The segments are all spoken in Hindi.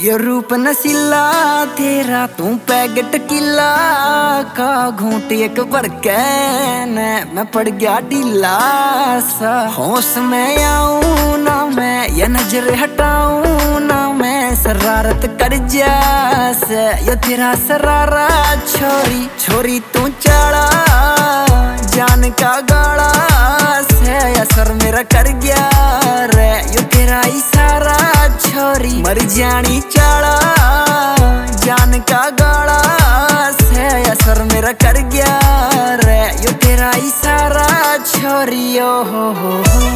ये रूप नसीला तेरा तू पैकेट किला का घूंट एक भर के मैं पड़ गया ढीला सा। होश में आऊं ना मैं ये नजर हटाऊं ना मैं शरारत कर जैसे ये तेरा सरारा छोरी छोरी तू चढ़ा जान का गाड़ा से असर मेरा कर गया रे ये तेरा इशारा छोरी मर जानी चढ़ा जान का गाड़ा से असर मेरा कर गया रे ये तेरा इशारा छोरी ओ हो।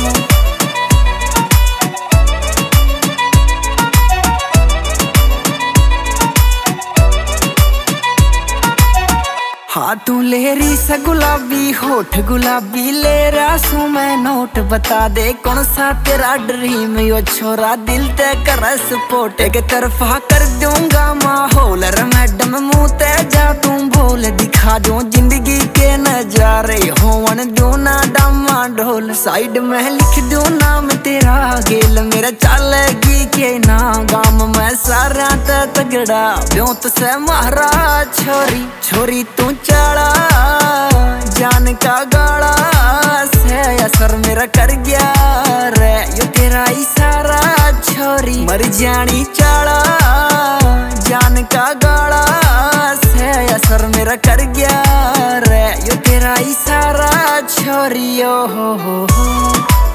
हाँ तू ले रही सा गुलाबी होठ गुलाबी ले रहा सू मैं नोट बता दे कौन सा तेरा ड्रीम यो छोरा दिल ते कर सपोर्ट के तरफा कर दूंगा माहौल रे मैडम मुंह ते जा तू बोल दिखा दो जिंदगी के नजारे होवन दो ना डामा ढोल साइड में लिख दो नाम तेरा गेल मेरा चलेगी के ना गाम में सारा तगड़ा ब्योत से मारा छोरी छोरी तू चढ़ा जान का गाड़ा से असर मेरा कर गया रे ये तेरा इशारा छोरी मर जानी चढ़ा जान का गाड़ा से असर मेरा कर गया रे ये तेरा इशारा छोरी ओ हो।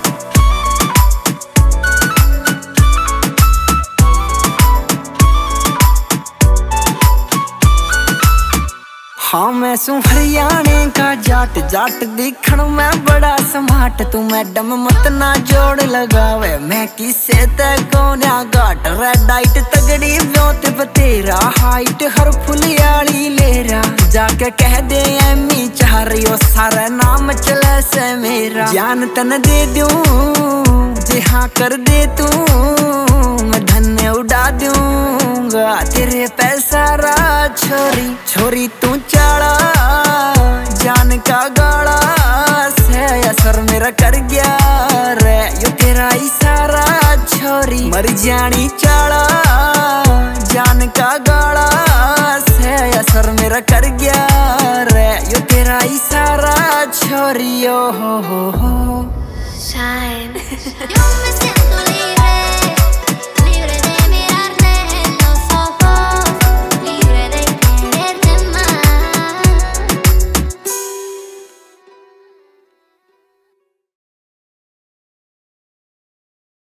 हाँ मैं सू हरियाणे का जाट जाट दिखण में बड़ा स्मार्ट तू मैडम मत ना जोड़ लगावे मैं किसे ते कोन्या घाट रेड लाइट तगड़ी ब्योत बतेरा हाइट हर फुलियाली लेरा जाके कह दे एमी चाह रही सारा नाम चले से मेरा जान तन दे दूं जे हाँ कर दे तू मैं धन्य उड़ा दूंगा तेरे पैसा रा छोरी छोरी तू चढ़ा जान का गाड़ा से असर मेरा कर गया रे ये तेरा इशारा छोरी मर जानी चढ़ा जान का गाड़ा से असर मेरा कर गया रे ये तेरा इशारा छोरी ओ हो। Shine. Yo me siento libre.